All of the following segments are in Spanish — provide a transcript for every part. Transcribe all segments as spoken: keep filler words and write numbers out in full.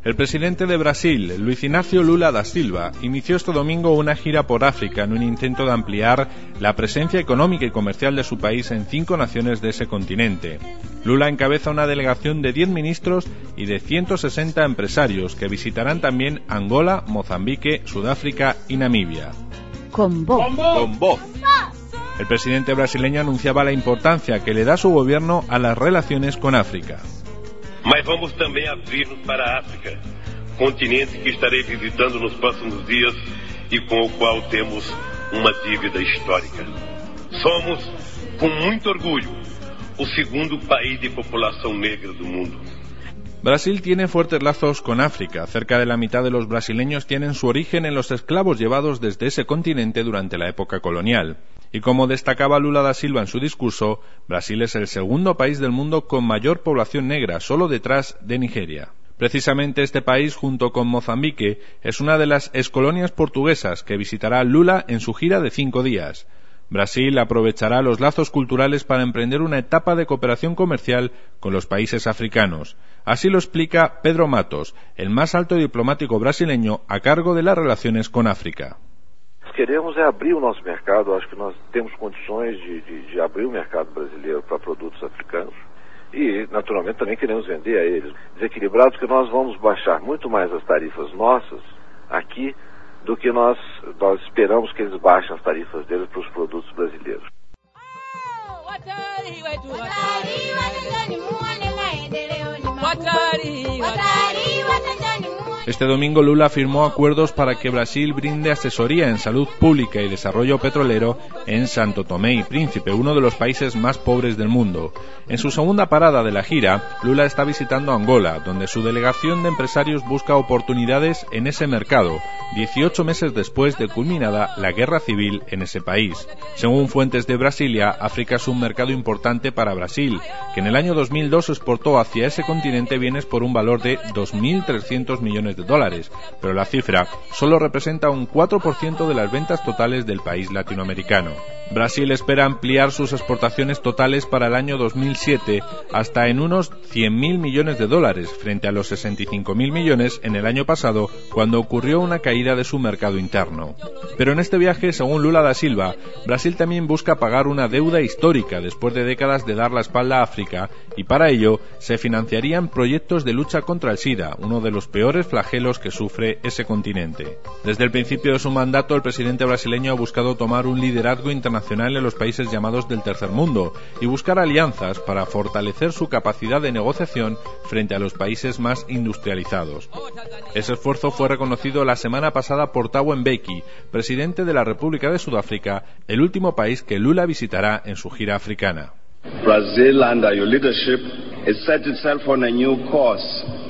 El presidente de Brasil, Luiz Inácio Lula da Silva, inició este domingo una gira por África en un intento de ampliar la presencia económica y comercial de su país en cinco naciones de ese continente. Lula encabeza una delegación de diez ministros y de ciento sesenta empresarios que visitarán también Angola, Mozambique, Sudáfrica y Namibia. Con voz. Con voz. El presidente brasileño anunciaba la importancia que le da su gobierno a las relaciones con África. Mas vamos também abrir-nos para a África, continente que estarei visitando nos próximos dias e com o qual temos uma dívida histórica. Somos, com muito orgulho, o segundo país de população negra do mundo. Brasil tiene fuertes lazos con África. Cerca de la mitad de los brasileños tienen su origen en los esclavos llevados desde ese continente durante la época colonial. Y como destacaba Lula da Silva en su discurso, Brasil es el segundo país del mundo con mayor población negra, solo detrás de Nigeria. Precisamente este país, junto con Mozambique, es una de las excolonias portuguesas que visitará Lula en su gira de cinco días. Brasil aprovechará los lazos culturales para emprender una etapa de cooperación comercial con los países africanos. Así lo explica Pedro Matos, el más alto diplomático brasileño a cargo de las relaciones con África. Queremos é abrir o nosso mercado, acho que nós temos condições de, de, de abrir o mercado brasileiro para produtos africanos e, naturalmente, também queremos vender a eles. Desequilibrados que nós vamos baixar muito mais as tarifas nossas aqui do que nós, nós esperamos que eles baixem as tarifas deles para os produtos brasileiros. Este domingo Lula firmó acuerdos para que Brasil brinde asesoría en salud pública y desarrollo petrolero en Santo Tomé y Príncipe, uno de los países más pobres del mundo. En su segunda parada de la gira, Lula está visitando Angola, donde su delegación de empresarios busca oportunidades en ese mercado, dieciocho meses después de culminada la guerra civil en ese país. Según fuentes de Brasilia, África es un mercado importante para Brasil, que en el año dos mil dos exportó hacia ese continente bienes por un valor de dos mil trescientos millones de dólares, pero la cifra solo representa un cuatro por ciento de las ventas totales del país latinoamericano. Brasil espera ampliar sus exportaciones totales para el año dos mil siete hasta en unos cien mil millones de dólares, frente a los sesenta y cinco mil millones en el año pasado, cuando ocurrió una caída de su mercado interno. Pero en este viaje, según Lula da Silva, Brasil también busca pagar una deuda histórica después de décadas de dar la espalda a África, y para ello se financiarían proyectos de lucha contra el SIDA, uno de los peores flagelos que sufre ese continente. Desde el principio de su mandato, el presidente brasileño ha buscado tomar un liderazgo internacional en los países llamados del tercer mundo y buscar alianzas para fortalecer su capacidad de negociación frente a los países más industrializados. Ese esfuerzo fue reconocido la semana pasada por Thabo Mbeki, presidente de la República de Sudáfrica, el último país que Lula visitará en su gira africana. Brazil, under your leadership, has set itself on a new course.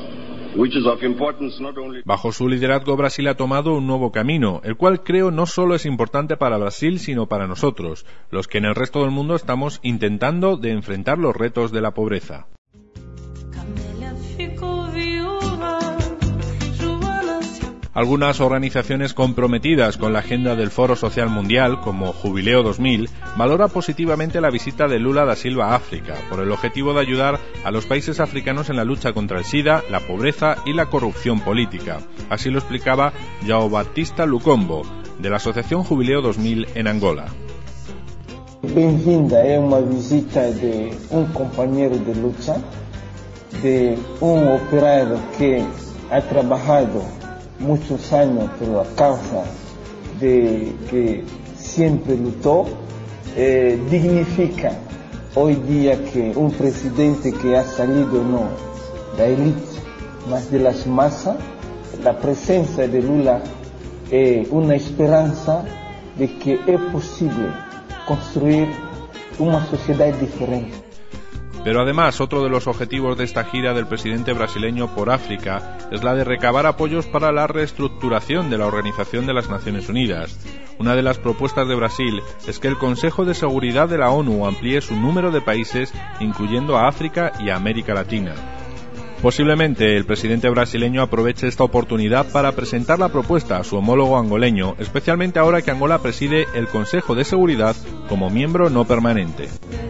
Bajo su liderazgo, Brasil ha tomado un nuevo camino, el cual creo no solo es importante para Brasil, sino para nosotros, los que en el resto del mundo estamos intentando de enfrentar los retos de la pobreza. Algunas organizaciones comprometidas con la agenda del Foro Social Mundial, como Jubileo dos mil, valora positivamente la visita de Lula da Silva a África, por el objetivo de ayudar a los países africanos en la lucha contra el SIDA, la pobreza y la corrupción política. Así lo explicaba João Baptista Lukombo, de la Asociación Jubileo dos mil en Angola. Bem-vinda é uma visita de um companheiro de luta, de um operário que ha trabalhado muchos años por la causa de que siempre luchó, eh, dignifica hoy día que un presidente que ha salido no de la élite, más de las masas, la presencia de Lula es una esperanza de que es posible construir una sociedad diferente. Pero además, otro de los objetivos de esta gira del presidente brasileño por África es la de recabar apoyos para la reestructuración de la Organización de las Naciones Unidas. Una de las propuestas de Brasil es que el Consejo de Seguridad de la ONU amplíe su número de países, incluyendo a África y a América Latina. Posiblemente el presidente brasileño aproveche esta oportunidad para presentar la propuesta a su homólogo angoleño, especialmente ahora que Angola preside el Consejo de Seguridad como miembro no permanente.